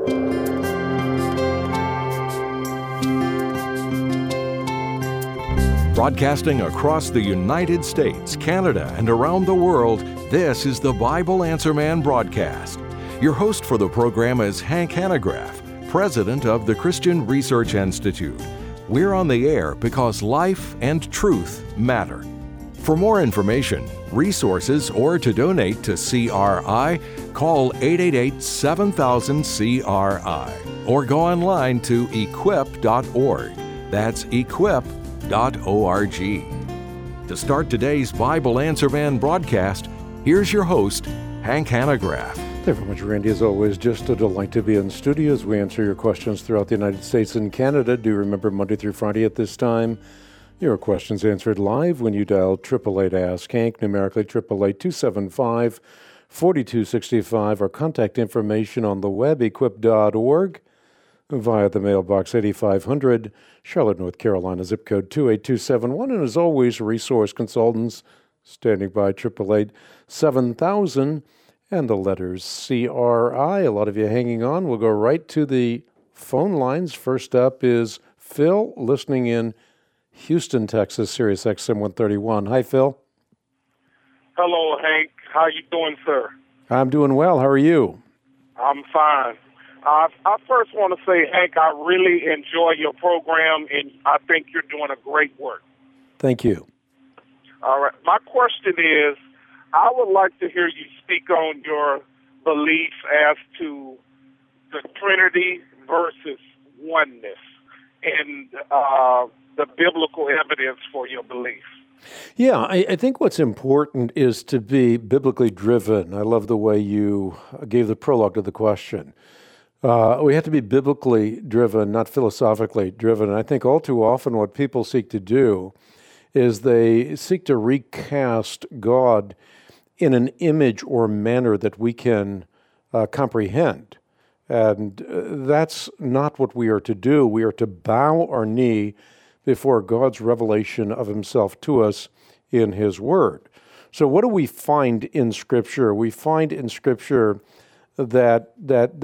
Broadcasting across the United States, Canada, and around the world, this is the Bible Answer Man broadcast. Your host for the program is Hank Hanegraaff, president of the Christian Research Institute. We're on the air because life and truth matter. For more information, resources, or to donate to CRI, call 888-7000-CRI or go online to equip.org. That's equip.org. To start today's Bible Answer Man broadcast, here's your host, Hank Hanegraaff. Thank you very much, Randy. As always, just a delight to be in studio as we answer your questions throughout the United States and Canada. Do remember Monday through Friday at this time, your questions answered live when you dial 888-ASK-HANK, numerically 888-275-4265, or contact information on the web, equip.org, via the mailbox 8500, Charlotte, North Carolina, zip code 28271. And as always, resource consultants standing by 888-7000 and the letters CRI. A lot of you hanging on. We'll go right to the phone lines. First up is Phil, listening in Houston, Texas, Sirius XM 131. Hi, Phil. Hello, Hank. How you doing, sir? I'm doing well. How are you? I'm fine. I first want to say, Hank, I really enjoy your program, and I think you're doing a great work. Thank you. All right. My question is, I would like to hear you speak on your belief as to the Trinity versus oneness and the biblical evidence for your belief. Yeah, I think what's important is to be biblically driven. I love the way you gave the prologue to the question. We have to be biblically driven, not philosophically driven. And I think all too often what people seek to do is they seek to recast God in an image or manner that we can comprehend. And that's not what we are to do. We are to bow our knee before God's revelation of himself to us in his word. So what do we find in Scripture? We find in Scripture that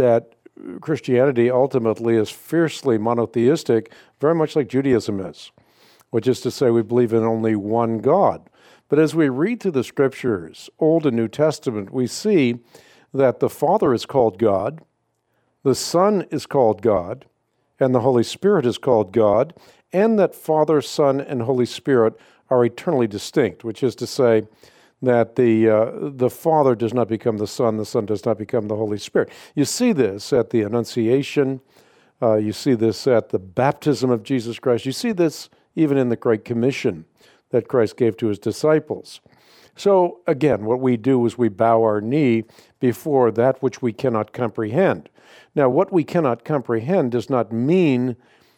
Christianity ultimately is fiercely monotheistic, very much like Judaism is, which is to say we believe in only one God. But as we read through the Scriptures, Old and New Testament, we see that the Father is called God, the Son is called God, and the Holy Spirit is called God, and that Father, Son, and Holy Spirit are eternally distinct, which is to say that the Father does not become the Son does not become the Holy Spirit. You see this at the Annunciation, you see this at the baptism of Jesus Christ, you see this even in the Great Commission that Christ gave to his disciples. So again, what we do is we bow our knee before that which we cannot comprehend. Now, what we cannot comprehend does not mean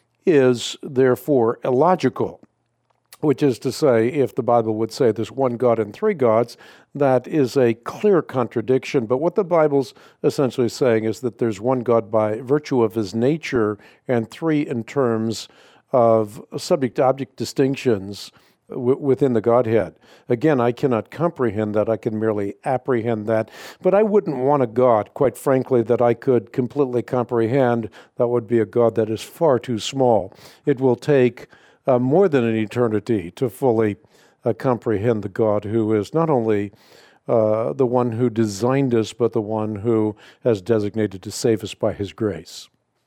is therefore illogical, which is to say, if the Bible would say there's one God and three gods, that is a clear contradiction. But what the Bible's essentially saying is that there's one God by virtue of his nature and three in terms of subject-object distinctions within the Godhead. Again, I cannot comprehend that. I can merely apprehend that. But I wouldn't want a God, quite frankly, that I could completely comprehend. That would be a God that is far too small. It will take more than an eternity to fully comprehend the God who is not only the one who designed us, but the one who has designated to save us by his grace.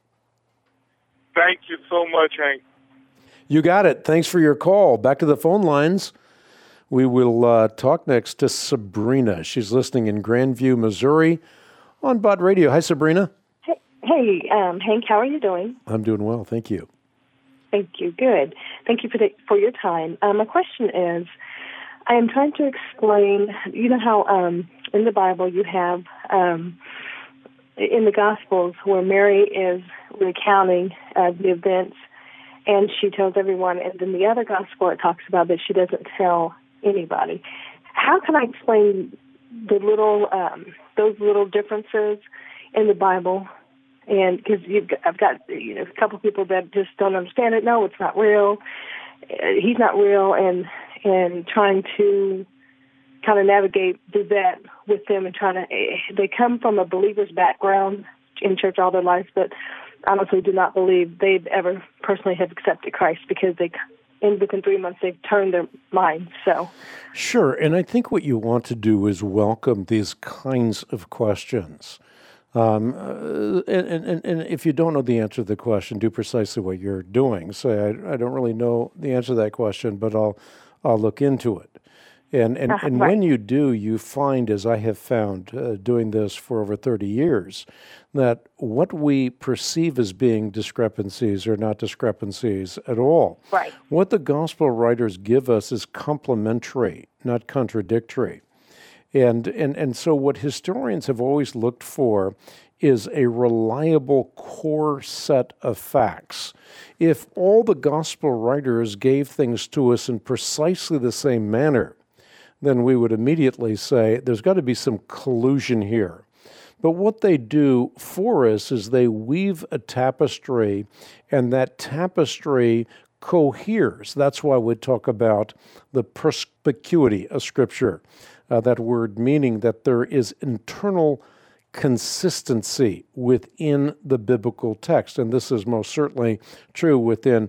Thank you so much, Hank. You got it. Thanks for your call. Back to the phone lines. We will talk next to Sabrina. She's listening in Grandview, Missouri on Bott Radio. Hi, Sabrina. Hey, Hank, how are you doing? I'm doing well. Thank you. Thank you. Good. Thank you for your time. My question is, I am trying to explain, you know how in the Bible you have, in the Gospels, where Mary is recounting the events, and she tells everyone, and in the other Gospel it talks about that she doesn't tell anybody. How can I explain the little, those little differences in the Bible? And because I've got a couple people that just don't understand it. No, it's not real. He's not real, and trying to kind of navigate through that with them, and they come from a believer's background, in church all their lives, but honestly do not believe they've ever personally have accepted Christ because within 3 months they've turned their minds. So, sure, and I think what you want to do is welcome these kinds of questions. And if you don't know the answer to the question, do precisely what you're doing. Say, I don't really know the answer to that question, but I'll look into it. And right. when you do, you find, as I have found doing this for over 30 years, that what we perceive as being discrepancies are not discrepancies at all. Right. What the gospel writers give us is complementary, not contradictory. And so what historians have always looked for is a reliable core set of facts. If all the gospel writers gave things to us in precisely the same manner, then we would immediately say there's got to be some collusion here. But what they do for us is they weave a tapestry, and that tapestry coheres. That's why we talk about the perspicuity of Scripture, that word meaning that there is internal consistency within the biblical text. And this is most certainly true within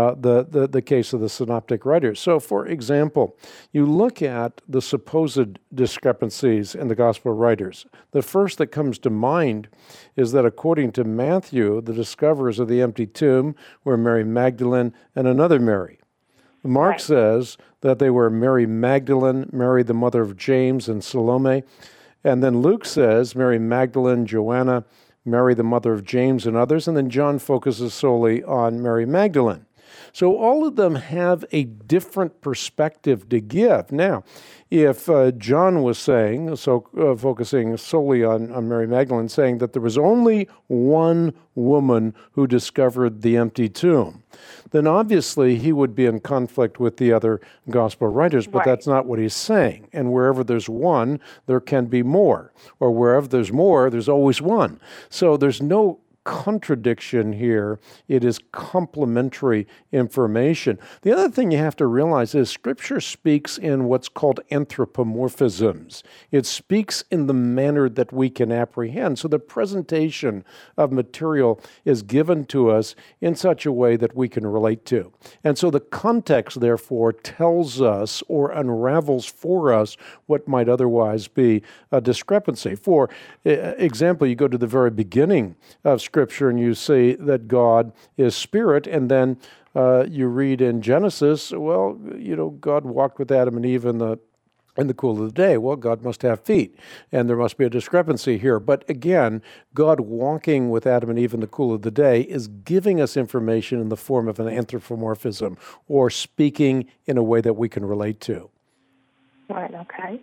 the case of the synoptic writers. So, for example, you look at the supposed discrepancies in the gospel writers. The first that comes to mind is that according to Matthew, the discoverers of the empty tomb were Mary Magdalene and another Mary. Mark says that they were Mary Magdalene, Mary the mother of James, and Salome. And then Luke says Mary Magdalene, Joanna, Mary the mother of James, and others. And then John focuses solely on Mary Magdalene. So all of them have a different perspective to give. Now, if John was saying, focusing solely on Mary Magdalene, saying that there was only one woman who discovered the empty tomb, then obviously he would be in conflict with the other gospel writers, but that's not what he's saying. And wherever there's one, there can be more. Or wherever there's more, there's always one. So there's no contradiction here. It is complementary information. The other thing you have to realize is Scripture speaks in what's called anthropomorphisms. It speaks in the manner that we can apprehend. So the presentation of material is given to us in such a way that we can relate to. And so the context, therefore, tells us or unravels for us what might otherwise be a discrepancy. For example, you go to the very beginning of Scripture and you see that God is spirit, and then you read in Genesis, well, God walked with Adam and Eve in the cool of the day. Well, God must have feet, and there must be a discrepancy here. But again, God walking with Adam and Eve in the cool of the day is giving us information in the form of an anthropomorphism, or speaking in a way that we can relate to. Right, okay.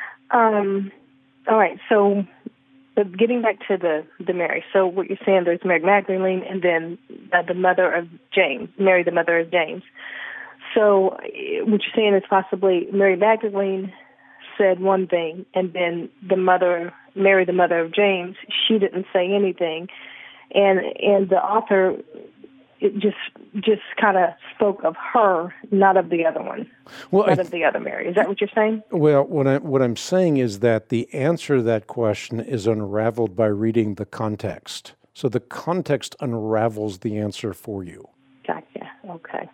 All right, so but getting back to the Mary, so what you're saying, there's Mary Magdalene and then the mother of James, Mary the mother of James. So what you're saying is possibly Mary Magdalene said one thing, and then Mary the mother of James, she didn't say anything, and the author just kind of spoke of her, not of the other one, not of the other Mary. Is that what you're saying? Well, what I'm saying is that the answer to that question is unraveled by reading the context. So the context unravels the answer for you. Gotcha. Okay.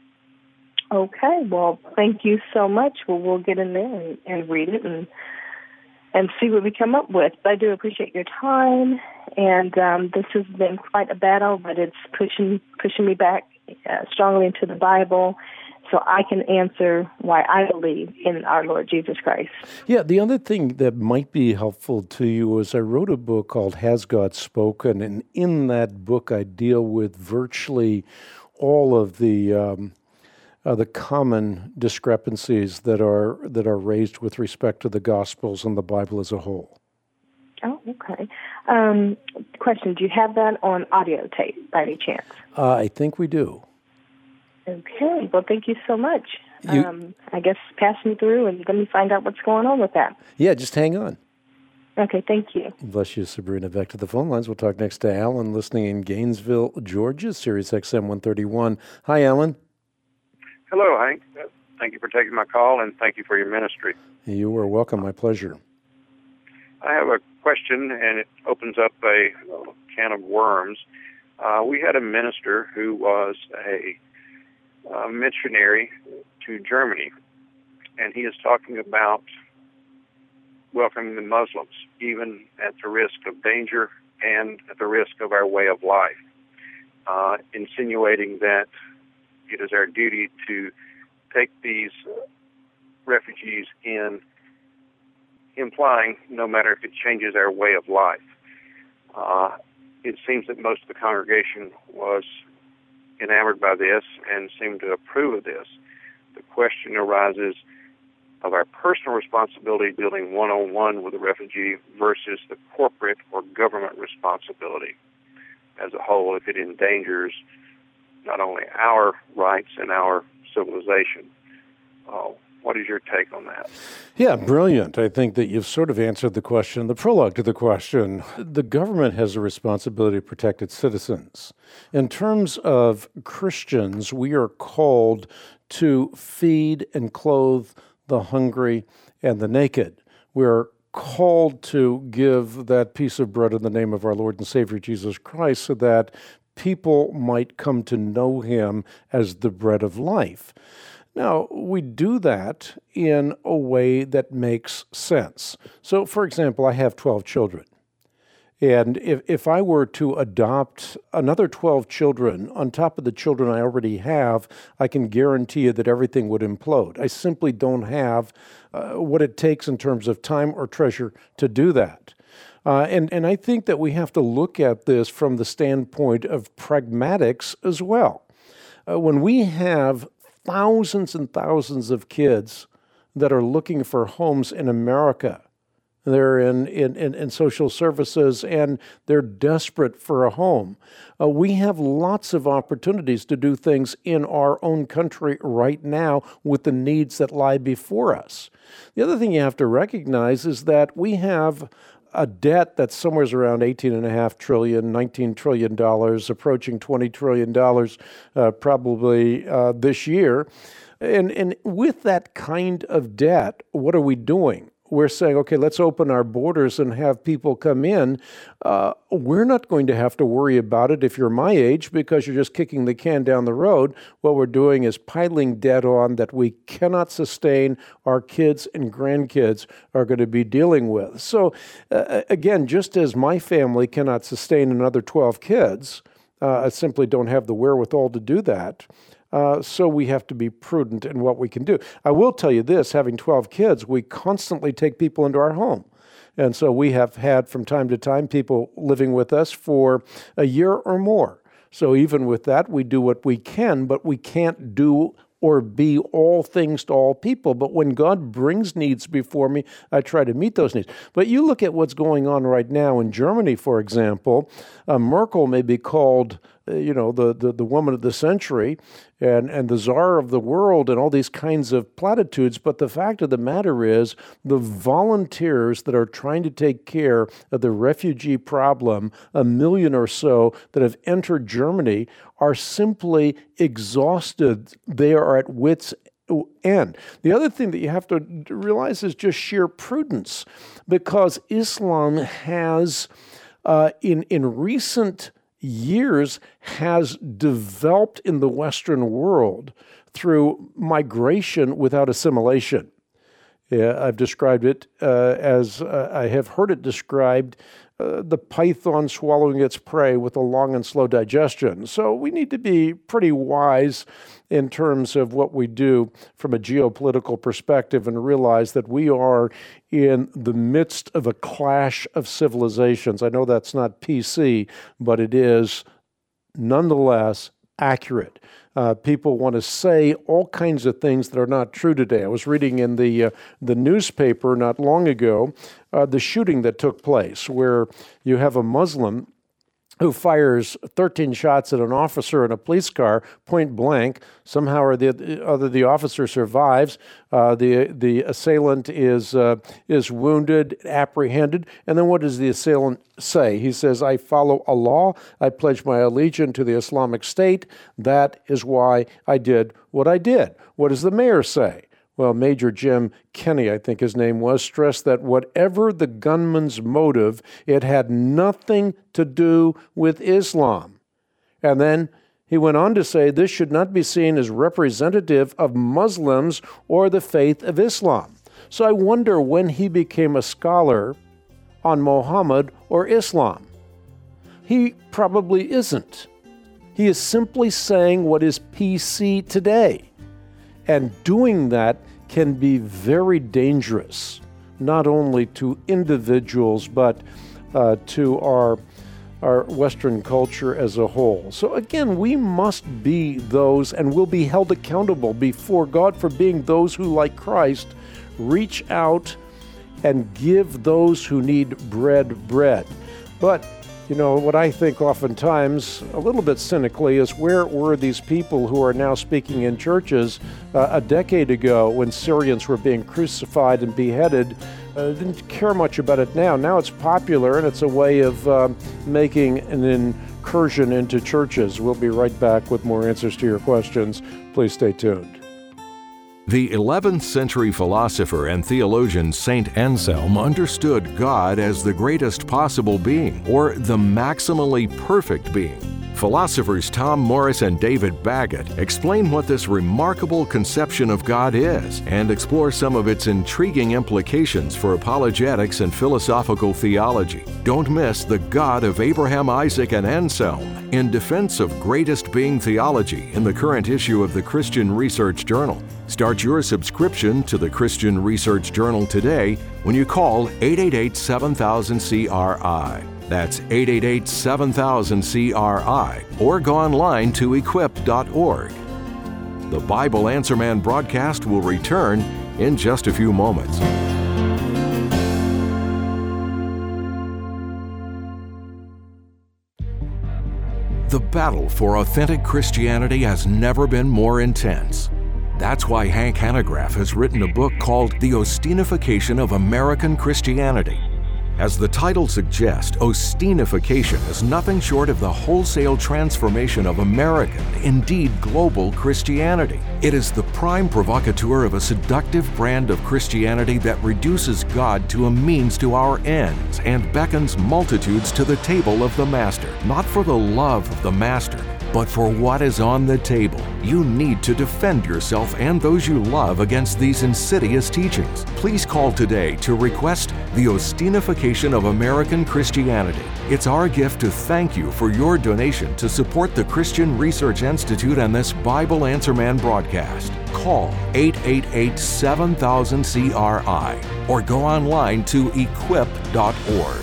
Okay. Well, thank you so much. Well, we'll get in there and read it and see what we come up with. But I do appreciate your time, and this has been quite a battle, but it's pushing me back strongly into the Bible so I can answer why I believe in our Lord Jesus Christ. Yeah, the other thing that might be helpful to you is I wrote a book called Has God Spoken? And in that book I deal with virtually all of the common discrepancies that are raised with respect to the Gospels and the Bible as a whole. Oh, okay. Question, do you have that on audio tape by any chance? I think we do. Okay. Well, thank you so much. I guess pass me through and let me find out what's going on with that. Yeah, just hang on. Okay, thank you. Bless you, Sabrina. Back to the phone lines. We'll talk next to Alan, listening in Gainesville, Georgia, Sirius XM 131. Hi, Alan. Hello, Hank. Thank you for taking my call, and thank you for your ministry. You are welcome. My pleasure. I have a question, and it opens up a can of worms. We had a minister who was a missionary to Germany, and he is talking about welcoming the Muslims, even at the risk of danger and at the risk of our way of life, insinuating that it is our duty to take these refugees in, implying no matter if it changes our way of life. It seems that most of the congregation was enamored by this and seemed to approve of this. The question arises of our personal responsibility dealing one-on-one with a refugee versus the corporate or government responsibility as a whole if it endangers not only our rights and our civilization. What is your take on that? Yeah, brilliant. I think that you've sort of answered the question, the prologue to the question. The government has a responsibility to protect its citizens. In terms of Christians, we are called to feed and clothe the hungry and the naked. We're called to give that piece of bread in the name of our Lord and Savior Jesus Christ so that people might come to know him as the bread of life. Now, we do that in a way that makes sense. So, for example, I have 12 children. And if I were to adopt another 12 children on top of the children I already have, I can guarantee you that everything would implode. I simply don't have what it takes in terms of time or treasure to do that. And I think that we have to look at this from the standpoint of pragmatics as well. When we have thousands and thousands of kids that are looking for homes in America, they're in social services, and they're desperate for a home. We have lots of opportunities to do things in our own country right now with the needs that lie before us. The other thing you have to recognize is that we have a debt that's somewhere around $18.5 trillion, $19 trillion, approaching $20 trillion probably this year. And with that kind of debt, what are we doing? We're saying, okay, let's open our borders and have people come in. We're not going to have to worry about it if you're my age because you're just kicking the can down the road. What we're doing is piling debt on that we cannot sustain, our kids and grandkids are going to be dealing with. So again, just as my family cannot sustain another 12 kids, I simply don't have the wherewithal to do that. So we have to be prudent in what we can do. I will tell you this, having 12 kids, we constantly take people into our home. And so we have had from time to time people living with us for a year or more. So even with that, we do what we can, but we can't do or be all things to all people. But when God brings needs before me, I try to meet those needs. But you look at what's going on right now in Germany, for example. Merkel may be called, the woman of the century and the czar of the world and all these kinds of platitudes. But the fact of the matter is the volunteers that are trying to take care of the refugee problem, 1 million or so that have entered Germany, are simply exhausted. They are at wit's end. The other thing that you have to realize is just sheer prudence, because Islam has, in recent years, has developed in the Western world through migration without assimilation. I've described it as I have heard it described, the python swallowing its prey with a long and slow digestion. So we need to be pretty wise in terms of what we do from a geopolitical perspective and realize that we are in the midst of a clash of civilizations. I know that's not PC, but it is nonetheless accurate. People want to say all kinds of things that are not true today. I was reading in the newspaper not long ago the shooting that took place where you have a Muslim who fires 13 shots at an officer in a police car, point blank. Somehow or the officer survives. The assailant is wounded, apprehended, and then what does the assailant say? He says, "I follow Allah. I pledge my allegiance to the Islamic State. That is why I did what I did." What does the mayor say? well, Major Jim Kenney, I think his name was, stressed that whatever the gunman's motive, it had nothing to do with Islam. And then he went on to say this should not be seen as representative of Muslims or the faith of Islam. So I wonder when he became a scholar on Muhammad or Islam. He probably isn't. He is simply saying what is PC today. And doing that can be very dangerous, not only to individuals, but to our Western culture as a whole. So again, we must be those, and will be held accountable before God for being those who, like Christ, reach out and give those who need bread. But what I think oftentimes, a little bit cynically, is where were these people who are now speaking in churches a decade ago when Syrians were being crucified and beheaded? Didn't care much about it now. Now it's popular, and it's a way of making an incursion into churches. We'll be right back with more answers to your questions. Please stay tuned. The 11th century philosopher and theologian Saint Anselm understood God as the greatest possible being, or the maximally perfect being. Philosophers Tom Morris and David Baggett explain what this remarkable conception of God is and explore some of its intriguing implications for apologetics and philosophical theology. Don't miss The God of Abraham, Isaac, and Anselm in Defense of Greatest Being Theology in the current issue of the Christian Research Journal. Start your subscription to the Christian Research Journal today when you call 888-7000-CRI. That's 888-7000-CRI, or go online to equip.org. The Bible Answer Man broadcast will return in just a few moments. The battle for authentic Christianity has never been more intense. That's why Hank Hanegraaff has written a book called The Ostinification of American Christianity. As the title suggests, Ostinification is nothing short of the wholesale transformation of American, indeed global, Christianity. It is the prime provocateur of a seductive brand of Christianity that reduces God to a means to our ends and beckons multitudes to the table of the Master, not for the love of the Master, but for what is on the table. You need to defend yourself and those you love against these insidious teachings. Please call today to request The Ostinification of American Christianity. It's our gift to thank you for your donation to support the Christian Research Institute and this Bible Answer Man broadcast. Call 888-7000-CRI or go online to equip.org.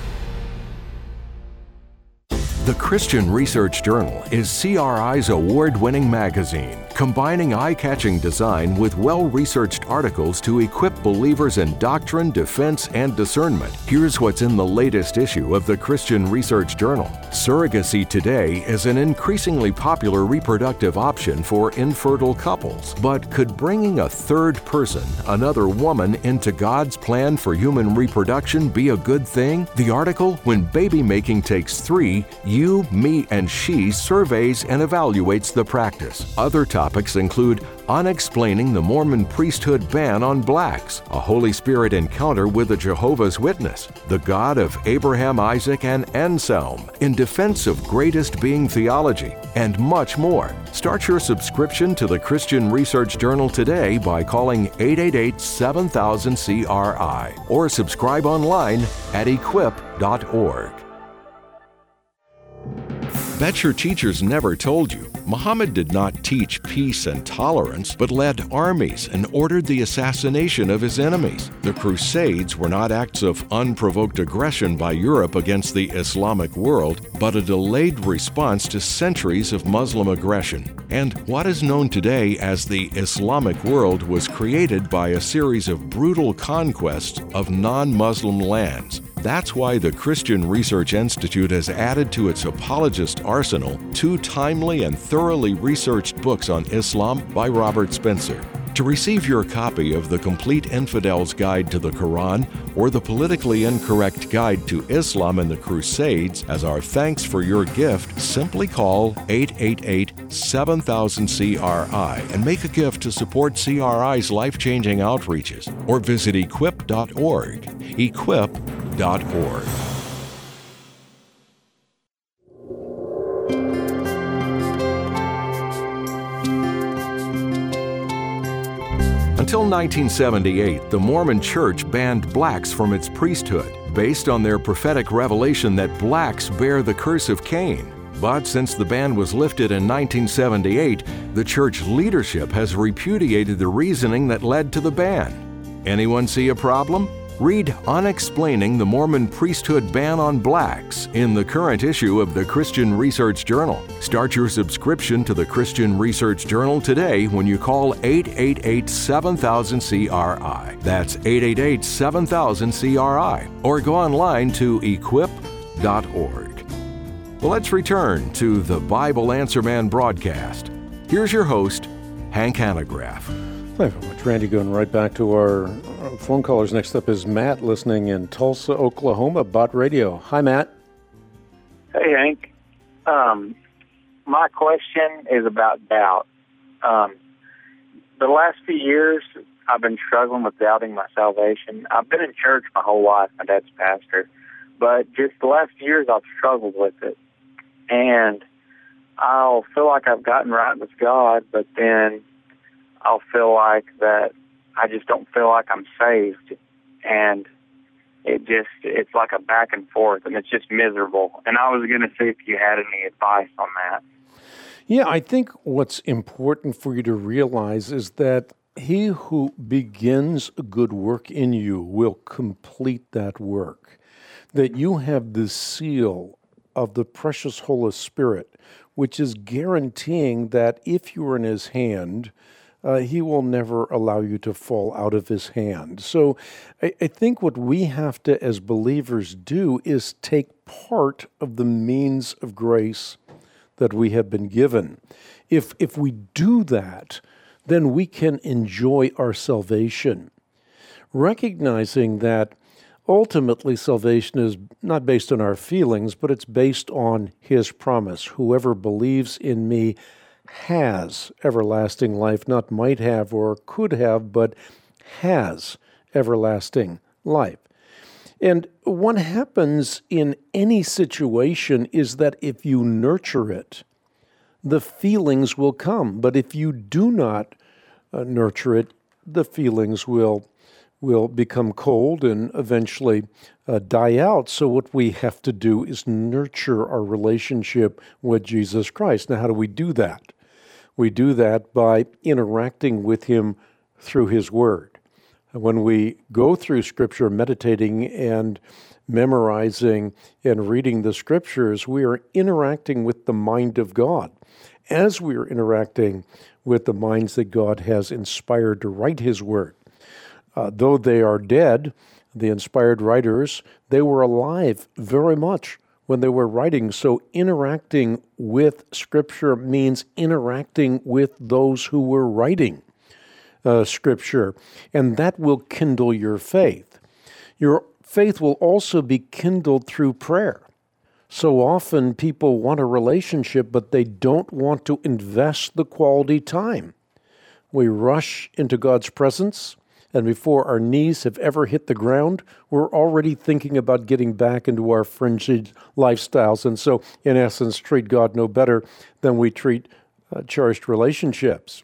The Christian Research Journal is CRI's award-winning magazine, combining eye-catching design with well-researched articles to equip believers in doctrine, defense, and discernment. Here's what's in the latest issue of the Christian Research Journal. Surrogacy today is an increasingly popular reproductive option for infertile couples, but could bringing a third person, another woman, into God's plan for human reproduction be a good thing? The article, When Baby Making Takes Three, You, Me, and She surveys and evaluates the practice. Other topics include Unexplaining the Mormon Priesthood Ban on Blacks, a Holy Spirit Encounter with a Jehovah's Witness, The God of Abraham, Isaac, and Anselm, In Defense of Greatest Being Theology, and much more. Start your subscription to the Christian Research Journal today by calling 888-7000-CRI or subscribe online at equip.org. Bet your teachers never told you. Muhammad did not teach peace and tolerance, but led armies and ordered the assassination of his enemies. The Crusades were not acts of unprovoked aggression by Europe against the Islamic world, but a delayed response to centuries of Muslim aggression. And what is known today as the Islamic world was created by a series of brutal conquests of non-Muslim lands. That's why the Christian Research Institute has added to its apologist arsenal 2 timely and thoroughly researched books on Islam by Robert Spencer. To receive your copy of the Complete Infidel's Guide to the Quran or the Politically Incorrect Guide to Islam and the Crusades as our thanks for your gift, simply call 888-7000-CRI and make a gift to support CRI's life-changing outreaches, or visit equip.org. equip.org. Until 1978, the Mormon Church banned blacks from its priesthood, based on their prophetic revelation that blacks bear the curse of Cain. But since the ban was lifted in 1978, the church leadership has repudiated the reasoning that led to the ban. Anyone see a problem? Read Unexplaining the Mormon Priesthood Ban on Blacks in the current issue of the Christian Research Journal. Start your subscription to the Christian Research Journal today when you call 888-7000-CRI. That's 888-7000-CRI. Or go online to equip.org. Well, let's return to the Bible Answer Man broadcast. Here's your host, Hank Hanegraaff. Thank you very much, Randy. Going right back to our phone callers. Next up is Matt, listening in Tulsa, Oklahoma, Bot Radio. Hi, Matt. Hey, Hank. My question is about doubt. The last few years, I've been struggling with doubting my salvation. I've been in church my whole life. My dad's pastor. But just the last few years, I've struggled with it. And I'll feel like I've gotten right with God, but then I'll feel like that I just don't feel like I'm saved. And it's like a back and forth, and it's just miserable. And I was going to see if you had any advice on that. Yeah, I think what's important for you to realize is that he who begins a good work in you will complete that work. That you have the seal of the precious Holy Spirit, which is guaranteeing that if you are in his hand, he will never allow you to fall out of his hand. So I think what we have to, as believers, do is take part of the means of grace that we have been given. If we do that, then we can enjoy our salvation, recognizing that ultimately salvation is not based on our feelings, but it's based on his promise. Whoever believes in me has everlasting life, not might have or could have, but has everlasting life. And what happens in any situation is that if you nurture it, the feelings will come. But if you do not nurture it, the feelings will become cold and eventually die out. So what we have to do is nurture our relationship with Jesus Christ. Now, how do we do that? We do that by interacting with him through his word. When we go through Scripture, meditating and memorizing and reading the Scriptures, we are interacting with the mind of God. As we are interacting with the minds that God has inspired to write his word, though they are dead, the inspired writers, they were alive very much when they were writing. So interacting with Scripture means interacting with those who were writing Scripture, and that will kindle your faith. Your faith will also be kindled through prayer. So often people want a relationship, but they don't want to invest the quality time. We rush into God's presence, and before our knees have ever hit the ground, we're already thinking about getting back into our fringed lifestyles. And so, in essence, treat God no better than we treat cherished relationships.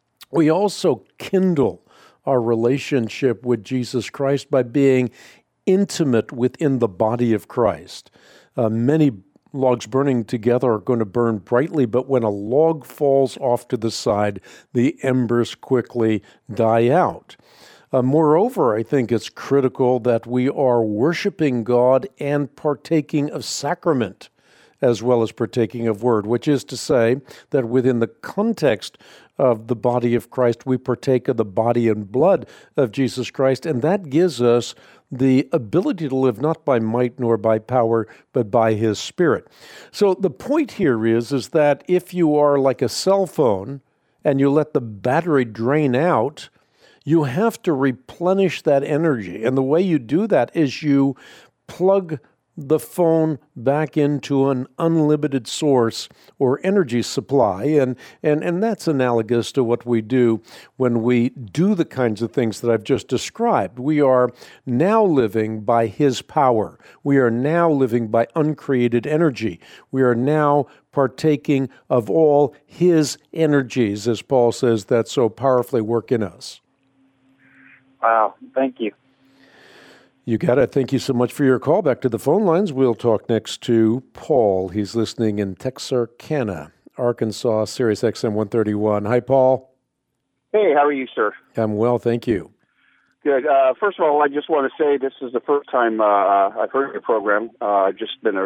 We also kindle our relationship with Jesus Christ by being intimate within the body of Christ. Many logs burning together are going to burn brightly, but when a log falls off to the side, the embers quickly die out. Moreover, I think it's critical that we are worshiping God and partaking of sacrament as well as partaking of word, which is to say that within the context of the body of Christ, we partake of the body and blood of Jesus Christ, and that gives us the ability to live not by might nor by power, but by his Spirit. So the point here is that if you are like a cell phone and you let the battery drain out, you have to replenish that energy. And the way you do that is you plug the phone back into an unlimited source or energy supply. And that's analogous to what we do when we do the kinds of things that I've just described. We are now living by His power. We are now living by uncreated energy. We are now partaking of all His energies, as Paul says, that so powerfully work in us. Wow, thank you. You got it. Thank you so much for your call. Back to the phone lines. We'll talk next to Paul. He's listening in Texarkana, Arkansas, Sirius XM 131. Hi, Paul. Hey, how are you, sir? I'm well, thank you. Good. First of all, I just want to say this is the first time I've heard your program. I've just been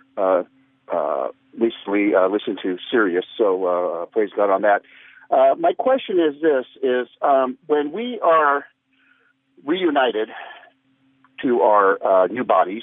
recently listened to Sirius, so praise God on that. My question is this, when we are reunited to our new bodies,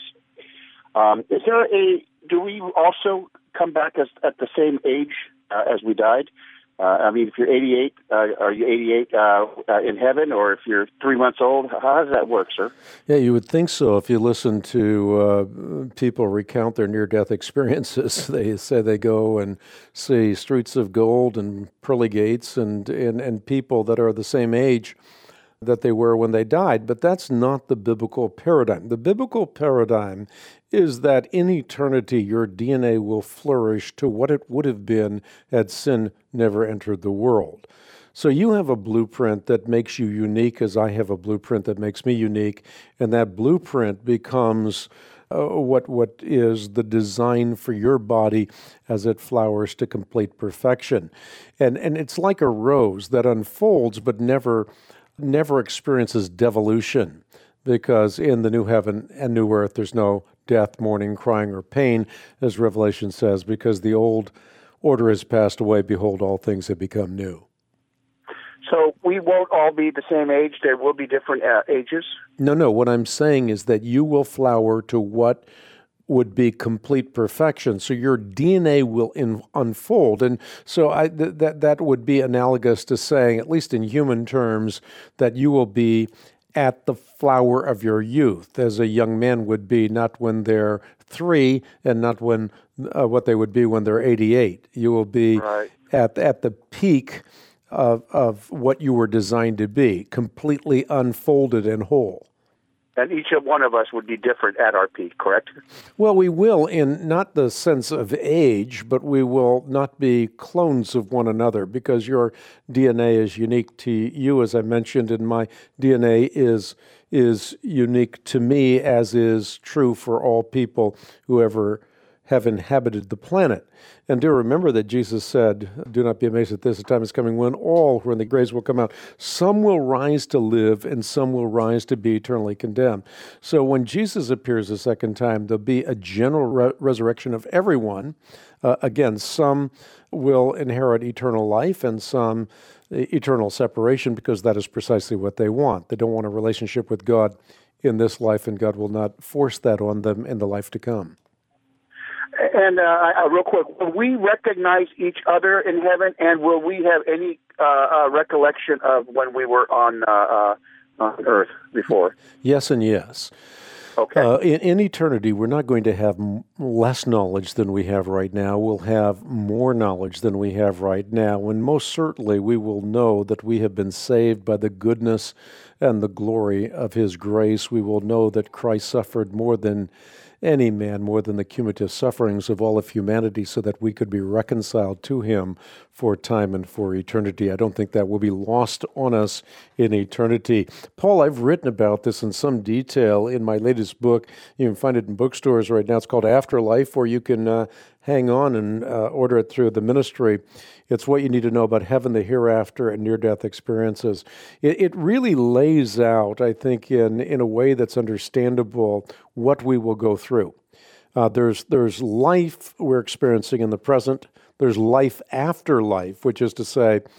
do we also come back at the same age as we died? I mean, if you're 88, are you 88 in heaven, or if you're 3 months old? How does that work, sir? Yeah, you would think so. If you listen to people recount their near-death experiences, they say they go and see streets of gold and pearly gates and people that are the same age that they were when they died. But that's not the biblical paradigm. The biblical paradigm is that in eternity, your DNA will flourish to what it would have been had sin never entered the world. So you have a blueprint that makes you unique, as I have a blueprint that makes me unique, and that blueprint becomes what is the design for your body as it flowers to complete perfection. And it's like a rose that unfolds but never experiences devolution, because in the new heaven and new earth, there's no death, mourning, crying, or pain, as Revelation says, because the old order has passed away. Behold, all things have become new. So we won't all be the same age. There will be different ages? No. What I'm saying is that you will flower to what would be complete perfection. So your DNA will unfold. And so that would be analogous to saying, at least in human terms, that you will be at the flower of your youth, as a young man would be, not when they're 3 and not when what they would be when they're 88. You will be right at the peak of what you were designed to be, completely unfolded and whole. And each one of us would be different at our peak, correct? Well, we will in not the sense of age, but we will not be clones of one another, because your DNA is unique to you, as I mentioned, and my DNA is unique to me, as is true for all people who ever have inhabited the planet. And do remember that Jesus said, do not be amazed at this, the time is coming when all who are in the graves will come out. Some will rise to live, and some will rise to be eternally condemned. So when Jesus appears a second time, there'll be a general resurrection of everyone. Again, some will inherit eternal life, and some eternal separation, because that is precisely what they want. They don't want a relationship with God in this life, and God will not force that on them in the life to come. And real quick, will we recognize each other in heaven, and will we have any recollection of when we were on earth before? Yes and yes. Okay. In eternity, we're not going to have less knowledge than we have right now. We'll have more knowledge than we have right now. And most certainly, we will know that we have been saved by the goodness and the glory of His grace. We will know that Christ suffered more than any man, more than the cumulative sufferings of all of humanity, so that we could be reconciled to Him for time and for eternity. I don't think that will be lost on us in eternity. Paul, I've written about this in some detail in my latest book. You can find it in bookstores right now. It's called Afterlife, or you can hang on and order it through the ministry. It's what you need to know about heaven, the hereafter, and near-death experiences. It really lays out, I think, in a way that's understandable, what we will go through. There's life we're experiencing in the present. There's life after life, which is to say,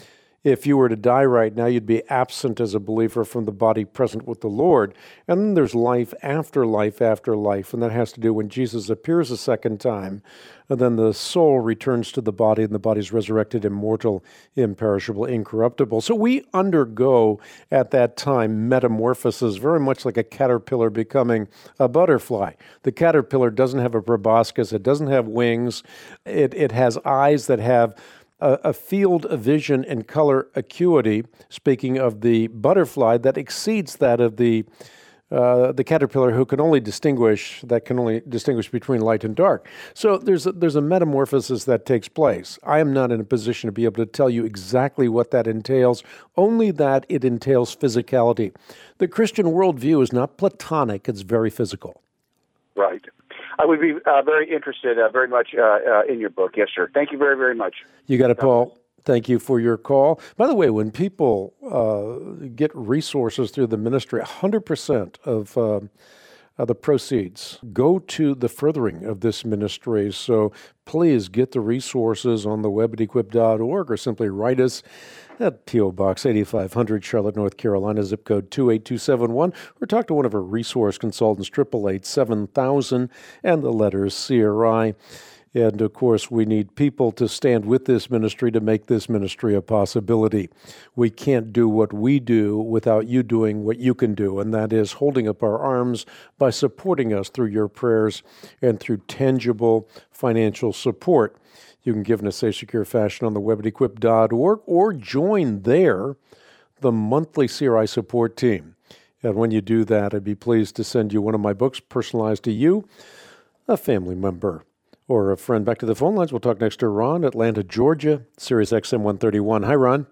If you were to die right now, you'd be absent as a believer from the body, present with the Lord. And then there's life after life after life, and that has to do when Jesus appears a second time, and then the soul returns to the body, and the body's resurrected, immortal, imperishable, incorruptible. So we undergo at that time metamorphosis, very much like a caterpillar becoming a butterfly. The caterpillar doesn't have a proboscis, it doesn't have wings, it has eyes that have a field of vision and color acuity, speaking of the butterfly, that exceeds that of the caterpillar, who can only distinguish between light and dark. So there's a metamorphosis that takes place. I am not in a position to be able to tell you exactly what that entails, only that it entails physicality. The Christian worldview is not Platonic, it's very physical. Right. I would be very interested very much in your book. Yes, sir. Thank you very, very much. You got it, Paul. Thank you for your call. By the way, when people get resources through the ministry, 100% of the proceeds go to the furthering of this ministry. So please get the resources on the web at equip.org, or simply write us at P.O. Box 8500, Charlotte, North Carolina, zip code 28271, or talk to one of our resource consultants, 888-7000, and the letters CRI. And, of course, we need people to stand with this ministry to make this ministry a possibility. We can't do what we do without you doing what you can do, and that is holding up our arms by supporting us through your prayers and through tangible financial support. You can give in a safe, secure fashion on the web at equip.org, or join there the monthly CRI support team. And when you do that, I'd be pleased to send you one of my books personalized to you, a family member, or a friend. Back to the phone lines. We'll talk next to Ron, Atlanta, Georgia, Sirius XM 131. Hi, Ron.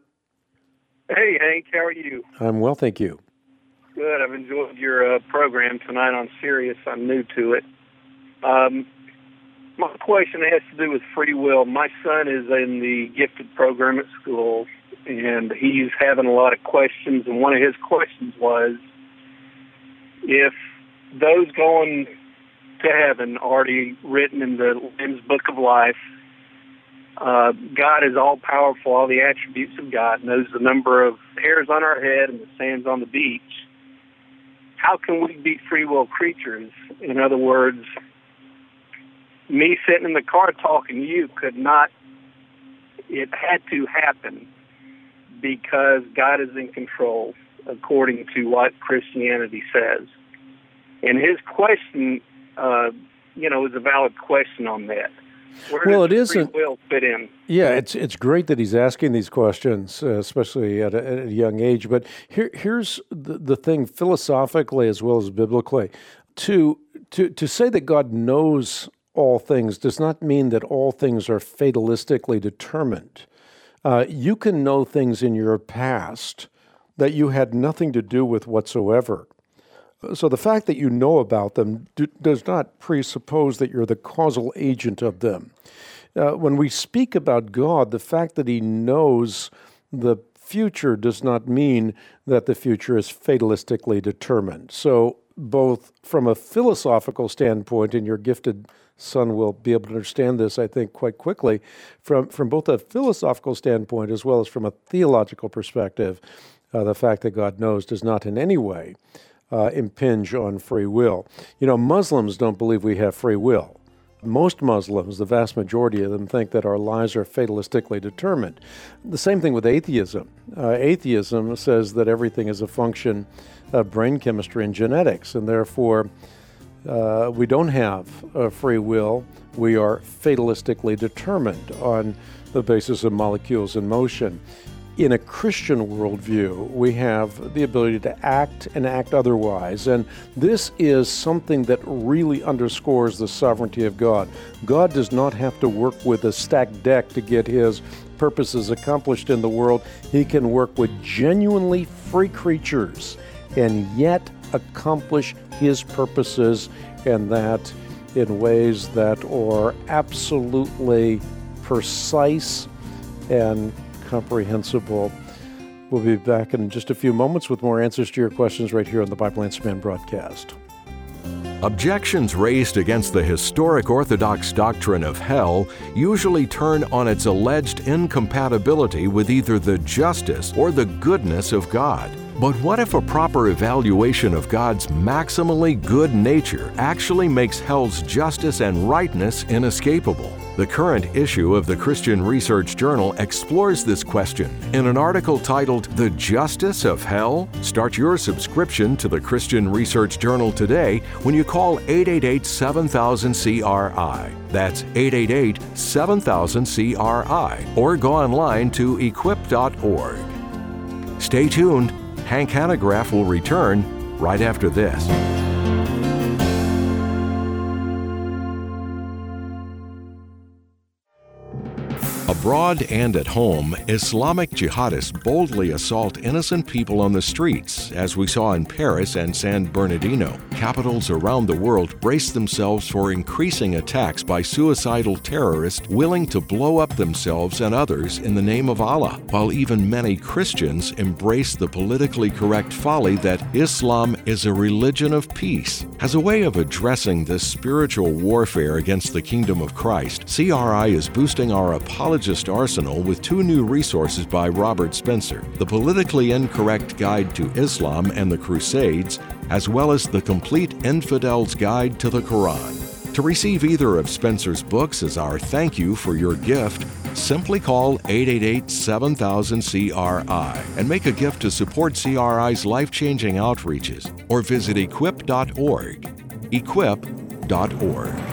Hey, Hank. How are you? I'm well, thank you. Good. I've enjoyed your program tonight on Sirius. I'm new to it. My question has to do with free will. My son is in the gifted program at school, and he's having a lot of questions, and one of his questions was, if those going to heaven already written in the Lamb's Book of Life, God is all-powerful, all the attributes of God, knows the number of hairs on our head and the sands on the beach, how can we be free will creatures? In other words, me sitting in the car talking to you it had to happen because God is in control, according to what Christianity says. And his question, is a valid question on that. Where does free will fit in? Yeah, it's great that he's asking these questions, especially at a young age. But here's the thing, philosophically as well as biblically. To say that God knows all things does not mean that all things are fatalistically determined. You can know things in your past that you had nothing to do with whatsoever. So the fact that you know about them does not presuppose that you're the causal agent of them. When we speak about God, the fact that he knows the future does not mean that the future is fatalistically determined. So both from a philosophical standpoint, and your gifted son will be able to understand this, I think, quite quickly, from both a philosophical standpoint as well as from a theological perspective, the fact that God knows does not in any way impinge on free will. Muslims don't believe we have free will. Most Muslims, the vast majority of them, think that our lives are fatalistically determined. The same thing with atheism. Atheism says that everything is a function of brain chemistry and genetics, and therefore we don't have free will. We are fatalistically determined on the basis of molecules in motion. In a Christian worldview, we have the ability to act and act otherwise. And this is something that really underscores the sovereignty of God. God does not have to work with a stacked deck to get his purposes accomplished in the world. He can work with genuinely free creatures and yet accomplish his purposes, and that in ways that are absolutely precise and comprehensible. We'll be back in just a few moments with more answers to your questions right here on the Bible Answer Man broadcast. Objections raised against the historic Orthodox doctrine of hell usually turn on its alleged incompatibility with either the justice or the goodness of God. But what if a proper evaluation of God's maximally good nature actually makes hell's justice and rightness inescapable? The current issue of the Christian Research Journal explores this question in an article titled The Justice of Hell? Start your subscription to the Christian Research Journal today when you call 888-7000-CRI. That's 888-7000-CRI, or go online to equip.org. Stay tuned. Hank Hanegraaff will return right after this. Abroad and at home, Islamic jihadists boldly assault innocent people on the streets, as we saw in Paris and San Bernardino. Capitals around the world brace themselves for increasing attacks by suicidal terrorists willing to blow up themselves and others in the name of Allah, while even many Christians embrace the politically correct folly that Islam is a religion of peace. As a way of addressing this spiritual warfare against the kingdom of Christ, CRI is boosting our apologist arsenal with two new resources by Robert Spencer: The Politically Incorrect Guide to Islam and the Crusades, as well as The Complete Infidel's Guide to the Quran. To receive either of Spencer's books as our thank you for your gift, simply call 888-7000-CRI and make a gift to support CRI's life-changing outreaches, or visit equip.org. equip.org.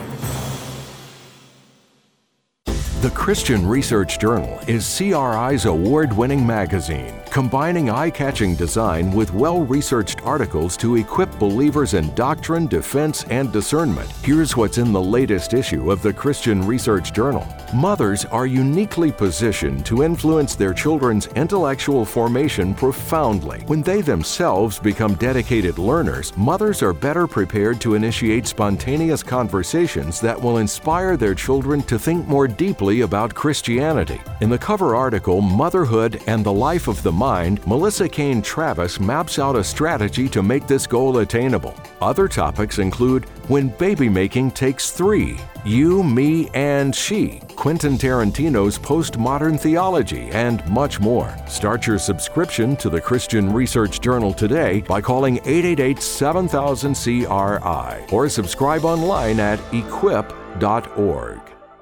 The Christian Research Journal is CRI's award-winning magazine, combining eye-catching design with well-researched articles to equip believers in doctrine, defense, and discernment. Here's what's in the latest issue of the Christian Research Journal. Mothers are uniquely positioned to influence their children's intellectual formation profoundly. When they themselves become dedicated learners, mothers are better prepared to initiate spontaneous conversations that will inspire their children to think more deeply about Christianity. In the cover article, Motherhood and the Life of the Mind, Melissa Cain Travis maps out a strategy to make this goal attainable. Other topics include When Baby Making Takes Three, You, Me, and She, Quentin Tarantino's Postmodern Theology, and much more. Start your subscription to the Christian Research Journal today by calling 888-7000-CRI or subscribe online at equip.org.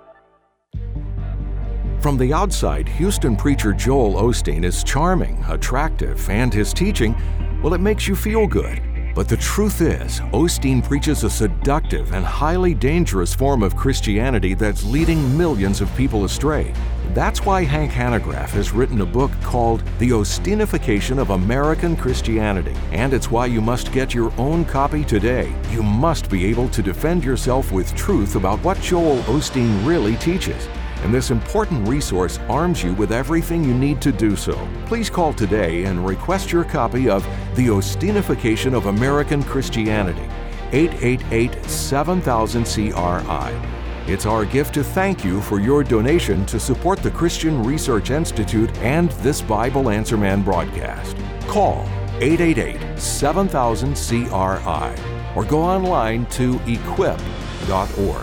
From the outside, Houston preacher Joel Osteen is charming, attractive, and his teaching, well, it makes you feel good. But the truth is, Osteen preaches a seductive and highly dangerous form of Christianity that's leading millions of people astray. That's why Hank Hanegraaff has written a book called The Osteenification of American Christianity. And it's why you must get your own copy today. You must be able to defend yourself with truth about what Joel Osteen really teaches. And this important resource arms you with everything you need to do so. Please call today and request your copy of The Osteenification of American Christianity, 888-7000-CRI. It's our gift to thank you for your donation to support the Christian Research Institute and this Bible Answer Man broadcast. Call 888-7000-CRI or go online to equip.org.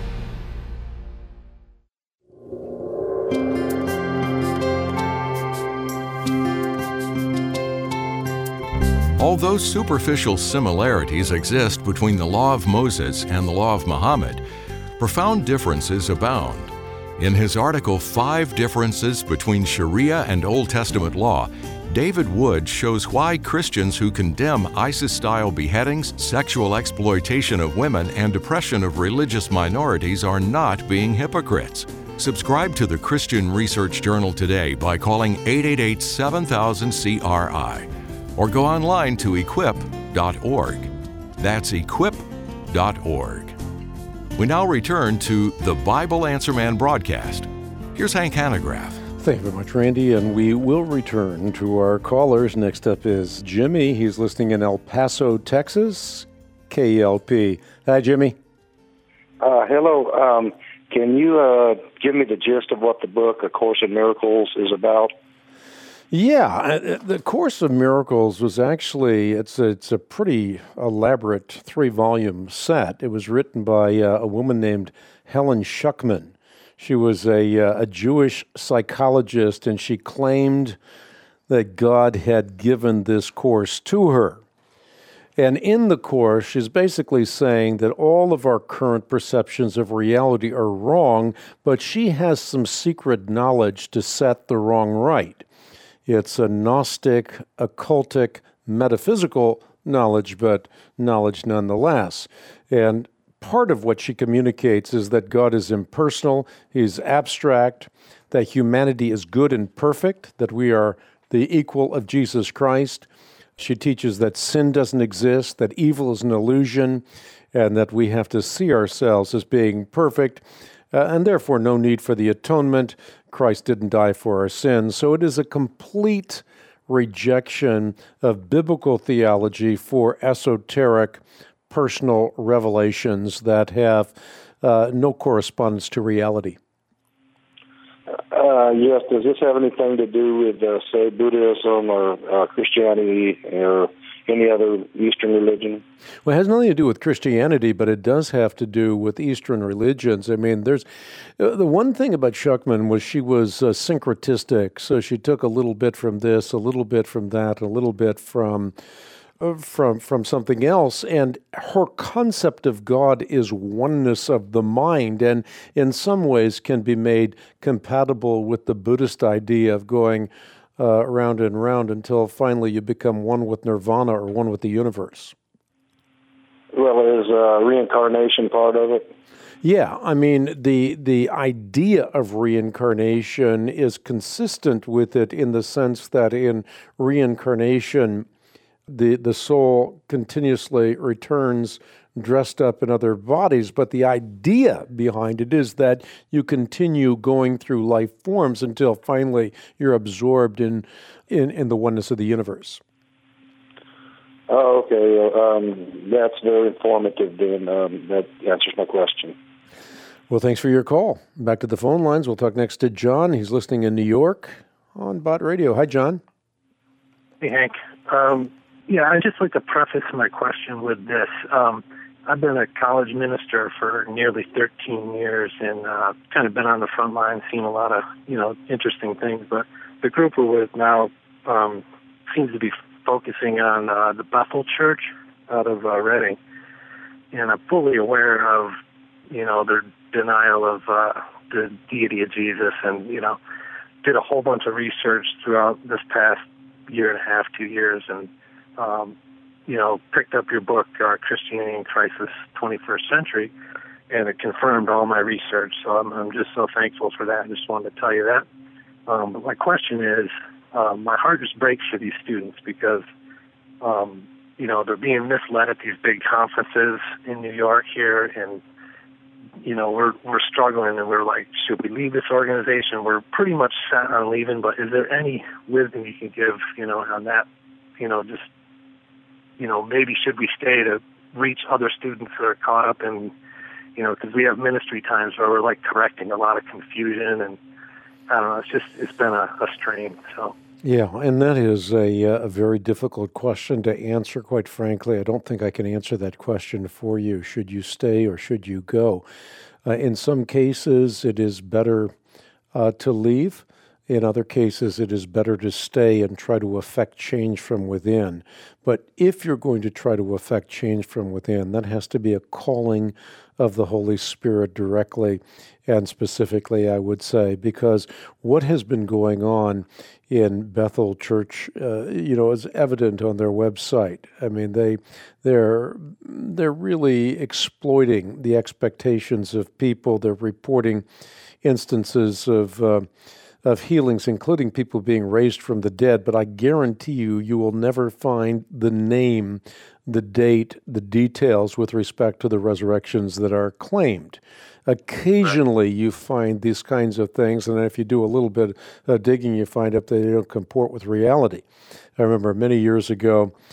Although superficial similarities exist between the Law of Moses and the Law of Muhammad, profound differences abound. In his article, 5 Differences Between Sharia and Old Testament Law, David Wood shows why Christians who condemn ISIS-style beheadings, sexual exploitation of women, and oppression of religious minorities are not being hypocrites. Subscribe to the Christian Research Journal today by calling 888-7000-CRI. Or go online to equip.org. That's equip.org. We now return to the Bible Answer Man broadcast. Here's Hank Hanegraaff. Thank you very much, Randy, and we will return to our callers. Next up is Jimmy. He's listening in El Paso, Texas, KLP. Hi, Jimmy. Hello. Can you give me the gist of what the book A Course in Miracles is about? Yeah, the Course of Miracles was actually, it's a pretty elaborate 3-volume set. It was written by a woman named Helen Schucman. She was a Jewish psychologist, and she claimed that God had given this course to her. And in the Course, she's basically saying that all of our current perceptions of reality are wrong, but she has some secret knowledge to set the wrong right. It's a Gnostic, occultic, metaphysical knowledge, but knowledge nonetheless. And part of what she communicates is that God is impersonal, He's abstract, that humanity is good and perfect, that we are the equal of Jesus Christ. She teaches that sin doesn't exist, that evil is an illusion, and that we have to see ourselves as being perfect, and therefore no need for the atonement. Christ didn't die for our sins. So it is a complete rejection of biblical theology for esoteric personal revelations that have no correspondence to reality. Yes. Does this have anything to do with, say, Buddhism or Christianity or any other Eastern religion? Well, it has nothing to do with Christianity, but it does have to do with Eastern religions. I mean, there's the one thing about Schucman was she was syncretistic, so she took a little bit from this, a little bit from that, a little bit from something else, and her concept of God is oneness of the mind, and in some ways can be made compatible with the Buddhist idea of going round and round until finally you become one with nirvana or one with the universe. Well, is reincarnation part of it? Yeah, I mean, the idea of reincarnation is consistent with it in the sense that in reincarnation, the soul continuously returns dressed up in other bodies, but the idea behind it is that you continue going through life forms until finally you're absorbed in the oneness of the universe. Oh, okay. That's very informative, then. That answers my question. Well, thanks for your call. Back to the phone lines. We'll talk next to John. He's listening in New York on Bott Radio. Hi, John. Hey, Hank. I'd just like to preface my question with this. I've been a college minister for nearly 13 years and kind of been on the front line, seen a lot of, interesting things. But the group we're with now seems to be focusing on the Bethel Church out of Reading. And I'm fully aware of, their denial of the deity of Jesus and, did a whole bunch of research throughout this past year and a half, 2 years, and picked up your book, Christianity in Crisis, 21st Century, and it confirmed all my research. So I'm just so thankful for that. I just wanted to tell you that. But my question is, my heart just breaks for these students because, they're being misled at these big conferences in New York here, and, we're struggling, and we're like, should we leave this organization? We're pretty much set on leaving, but is there any wisdom you can give, on that, maybe should we stay to reach other students that are caught up in, because we have ministry times where we're like correcting a lot of confusion, and I don't know, it's been a strain. So. Yeah, and that is a very difficult question to answer, quite frankly. I don't think I can answer that question for you. Should you stay or should you go? In some cases, it is better to leave. In other cases, it is better to stay and try to affect change from within. But if you're going to try to affect change from within, that has to be a calling of the Holy Spirit directly and specifically, I would say, because what has been going on in Bethel Church, is evident on their website. I mean, they're really exploiting the expectations of people. They're reporting instances of healings, including people being raised from the dead, but I guarantee you will never find the name, the date, the details with respect to the resurrections that are claimed. Occasionally you find these kinds of things, and if you do a little bit of digging, you find out that they don't comport with reality. I remember many years ago,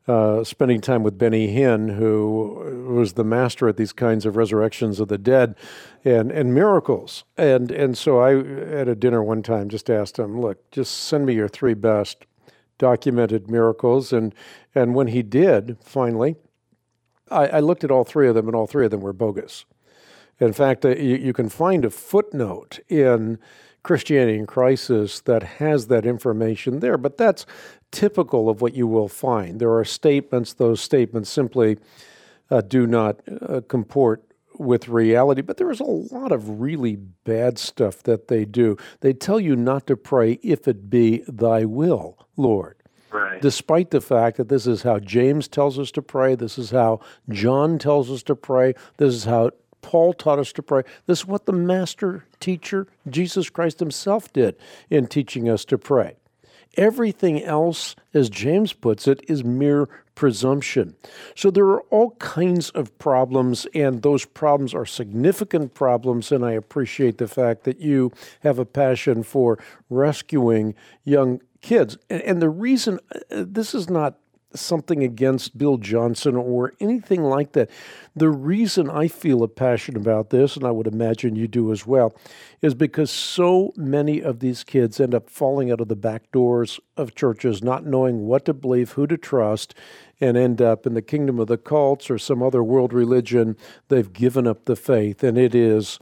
spending time with Benny Hinn, who was the master at these kinds of resurrections of the dead and miracles. And so I, at a dinner one time, just asked him, look, just send me your 3 best documented miracles. And when he did, finally, I looked at all 3 of them, and all 3 of them were bogus. In fact, you can find a footnote in Christianity in Crisis that has that information there, but that's typical of what you will find. There are statements, those statements simply do not comport with reality, but there is a lot of really bad stuff that they do. They tell you not to pray, if it be thy will, Lord. Right. Despite the fact that this is how James tells us to pray, this is how John tells us to pray, this is how Paul taught us to pray. This is what the master teacher, Jesus Christ himself, did in teaching us to pray. Everything else, as James puts it, is mere presumption. So there are all kinds of problems, and those problems are significant problems, and I appreciate the fact that you have a passion for rescuing young kids. And the reason, this is not something against Bill Johnson or anything like that. The reason I feel a passion about this, and I would imagine you do as well, is because so many of these kids end up falling out of the back doors of churches, not knowing what to believe, who to trust, and end up in the kingdom of the cults or some other world religion. They've given up the faith, and it is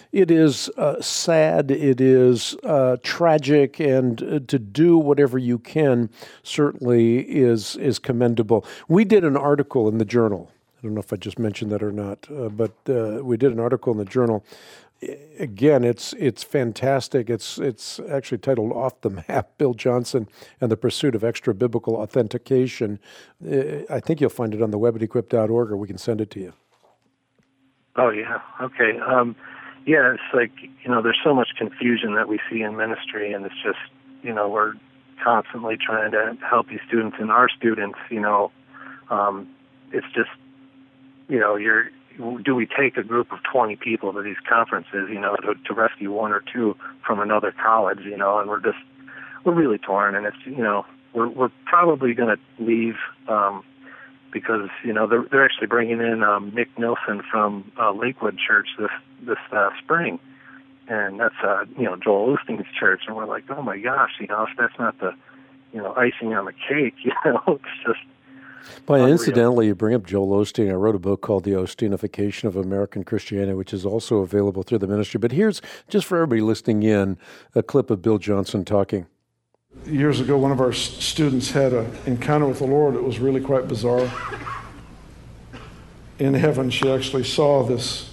sad, it is tragic, and to do whatever you can certainly is commendable. We did an article in the Journal. I don't know if I just mentioned that or not, but we did an article in the Journal. Again, it's fantastic. It's actually titled "Off the Map: Bill Johnson and the Pursuit of Extra-Biblical Authentication." I think you'll find it on the web at equip.org, or we can send it to you. Oh, yeah. Okay. Yeah, it's like, there's so much confusion that we see in ministry, and it's just, we're constantly trying to help these students, and our students, it's just, do we take a group of 20 people to these conferences, to rescue 1 or 2 from another college, and we're really torn, and it's, we're probably going to leave, because, they're actually bringing in Nick Nilsson from Lakewood Church this spring, and that's, Joel Osteen's church, and we're like, oh my gosh, if that's not the, icing on the cake, it's just. But incidentally, you bring up Joel Osteen. I wrote a book called The Osteenification of American Christianity, which is also available through the ministry. But here's, just for everybody listening in, a clip of Bill Johnson talking. Years ago, one of our students had an encounter with the Lord. It was really quite bizarre. In heaven, she actually saw this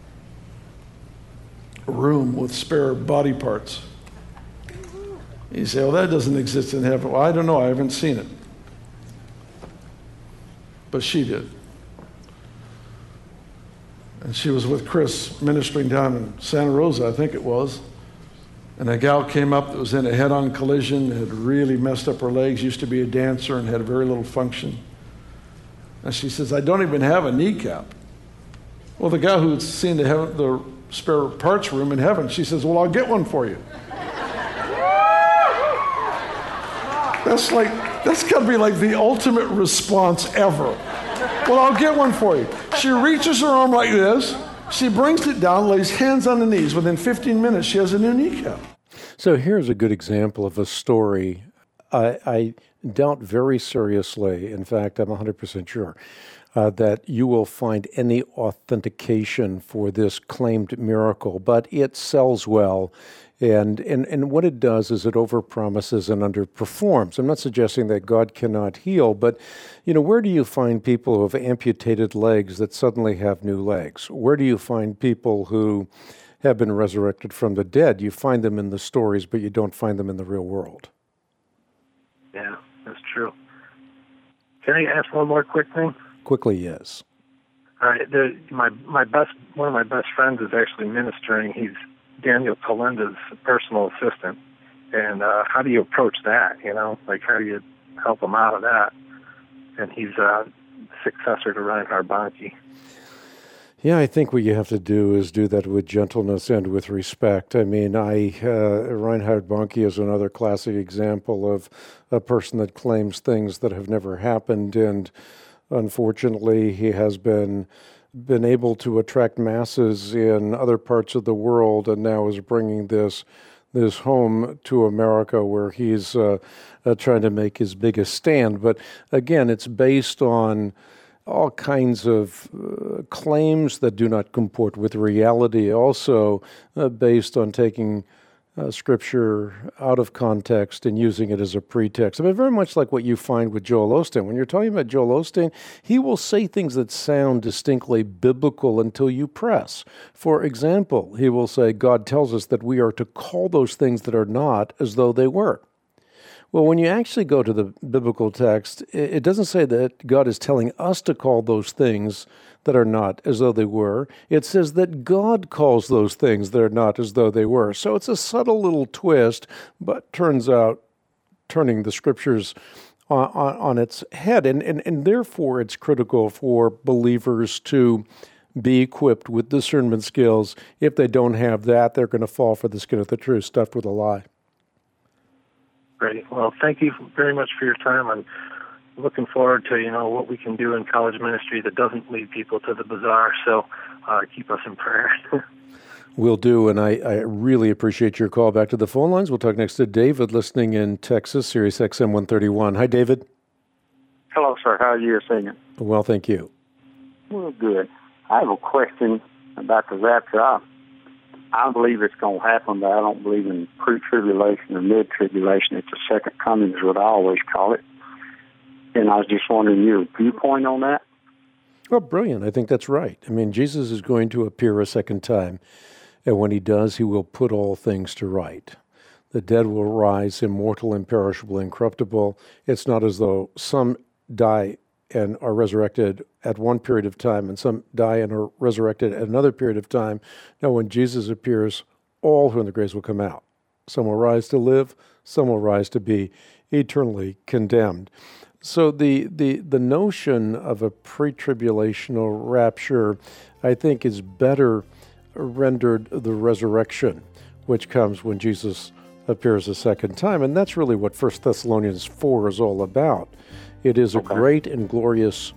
room with spare body parts. You say, well, that doesn't exist in heaven. Well, I don't know. I haven't seen it. But she did. And she was with Chris ministering down in Santa Rosa, I think it was. And a gal came up that was in a head-on collision, had really messed up her legs, used to be a dancer and had very little function. And she says, I don't even have a kneecap. Well, the guy who'd seen the spare parts room in heaven, she says, well, I'll get one for you. That's got to be like the ultimate response ever. Well, I'll get one for you. She reaches her arm like this. She brings it down, lays hands on the knees. Within 15 minutes, she has a new kneecap. So here's a good example of a story I doubt very seriously, in fact, I'm 100% sure, that you will find any authentication for this claimed miracle, but it sells well. And what it does is it overpromises and underperforms. I'm not suggesting that God cannot heal, but where do you find people who have amputated legs that suddenly have new legs? Where do you find people who have been resurrected from the dead? You find them in the stories, but you don't find them in the real world. Yeah, that's true. Can I ask one more quick thing? Quickly, yes. All right. One of my best friends is actually ministering. He's Daniel Kalenda's personal assistant. And how do you approach that, how do you help him out of that? And he's a successor to Reinhard Bonnke. Yeah, I think what you have to do is do that with gentleness and with respect. I mean, Reinhard Bonnke is another classic example of a person that claims things that have never happened, and unfortunately, he has been able to attract masses in other parts of the world, and now is bringing this home to America, where he's trying to make his biggest stand. But again, it's based on all kinds of claims that do not comport with reality, also based on taking Scripture out of context and using it as a pretext. I mean, very much like what you find with Joel Osteen. When you're talking about Joel Osteen, he will say things that sound distinctly biblical until you press. For example, he will say, God tells us that we are to call those things that are not as though they were. Well, when you actually go to the biblical text, it doesn't say that God is telling us to call those things that are not as though they were. It says that God calls those things that are not as though they were. So it's a subtle little twist, but turns out turning the Scriptures on its head. And therefore, it's critical for believers to be equipped with discernment skills. If they don't have that, they're going to fall for the skin of the truth, stuffed with a lie. Great. Well, thank you very much for your time. I'm looking forward to, what we can do in college ministry that doesn't lead people to the bazaar. So keep us in prayer. Will do, and I really appreciate your call. Back to the phone lines. We'll talk next to David, listening in Texas, Sirius XM 131. Hi, David. Hello, sir. How are you this evening? Well, thank you. Well, good. I have a question about the rapture. I believe it's going to happen, but I don't believe in pre-tribulation or mid-tribulation. It's the second coming is what I always call it. And I was just wondering your viewpoint on that. Oh, brilliant. I think that's right. I mean, Jesus is going to appear a second time, and when he does, he will put all things to right. The dead will rise, immortal, imperishable, incorruptible. It's not as though some die and are resurrected at one period of time, and some die and are resurrected at another period of time. Now, when Jesus appears, all who are in the graves will come out. Some will rise to live, some will rise to be eternally condemned. So the notion of a pre-tribulational rapture, I think, is better rendered the resurrection, which comes when Jesus appears a second time. And that's really what 1 Thessalonians 4 is all about. It is a great and glorious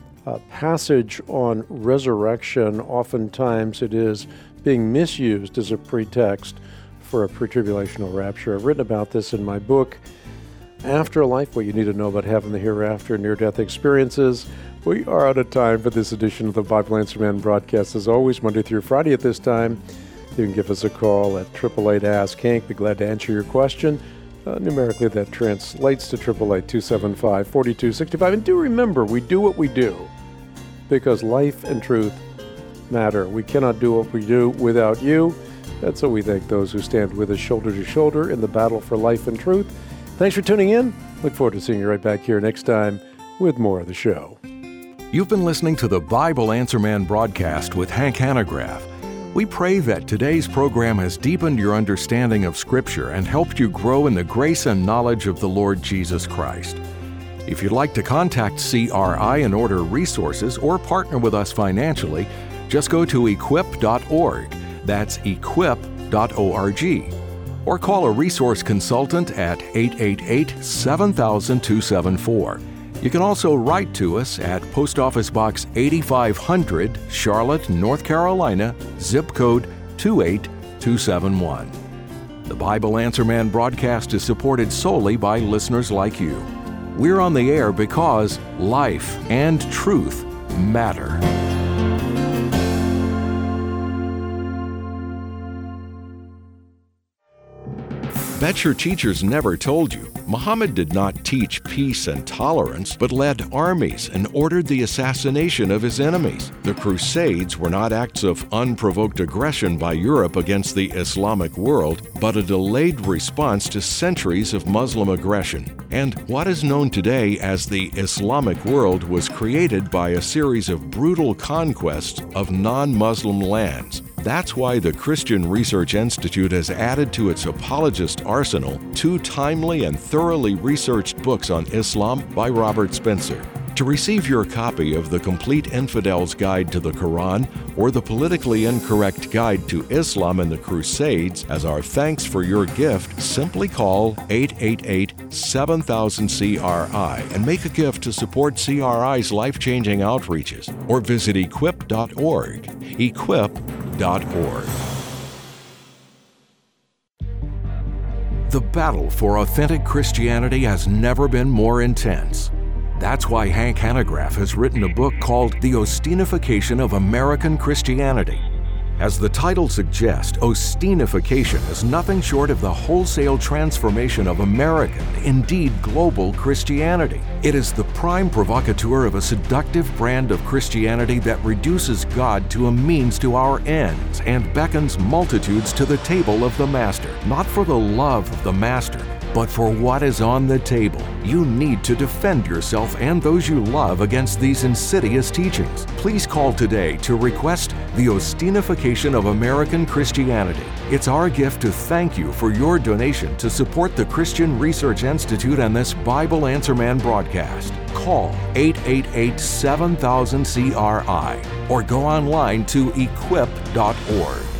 passage on resurrection. Oftentimes it is being misused as a pretext for a pre-tribulational rapture. I've written about this in my book, Afterlife, What You Need to Know About Heaven, the Hereafter, Near-Death Experiences. We are out of time for this edition of the Bible Answer Man broadcast. As always, Monday through Friday at this time, you can give us a call at 888-ASK-HANK. Be glad to answer your question. Numerically, that translates to 888-275-4265. And do remember, we do what we do because life and truth matter. We cannot do what we do without you. That's so we thank those who stand with us shoulder to shoulder in the battle for life and truth. Thanks for tuning in. Look forward to seeing you right back here next time with more of the show. You've been listening to the Bible Answer Man broadcast with Hank Hanegraaff. We pray that today's program has deepened your understanding of Scripture and helped you grow in the grace and knowledge of the Lord Jesus Christ. If you'd like to contact CRI and order resources or partner with us financially, just go to equip.org. That's equip.org. Or call a resource consultant at 888-7000-274. You can also write to us at Post Office Box 8500, Charlotte, North Carolina, zip code 28271. The Bible Answer Man broadcast is supported solely by listeners like you. We're on the air because life and truth matter. Bet your teachers never told you. Muhammad did not teach peace and tolerance, but led armies and ordered the assassination of his enemies. The Crusades were not acts of unprovoked aggression by Europe against the Islamic world, but a delayed response to centuries of Muslim aggression. And what is known today as the Islamic world was created by a series of brutal conquests of non-Muslim lands. That's why the Christian Research Institute has added to its apologist arsenal 2 timely and thoroughly researched books on Islam by Robert Spencer. To receive your copy of the Complete Infidel's Guide to the Quran or the Politically Incorrect Guide to Islam and the Crusades as our thanks for your gift, simply call 888-7000-CRI and make a gift to support CRI's life-changing outreaches, or visit equip.org. equip.org. The battle for authentic Christianity has never been more intense. That's why Hank Hanegraaff has written a book called The Ostinification of American Christianity. As the title suggests, Ostinification is nothing short of the wholesale transformation of American, indeed global, Christianity. It is the prime provocateur of a seductive brand of Christianity that reduces God to a means to our ends and beckons multitudes to the table of the Master, not for the love of the Master, but for what is on the table. You need to defend yourself and those you love against these insidious teachings. Please call today to request The Ostinification of American Christianity. It's our gift to thank you for your donation to support the Christian Research Institute and this Bible Answer Man broadcast. Call 888-7000-CRI or go online to equip.org.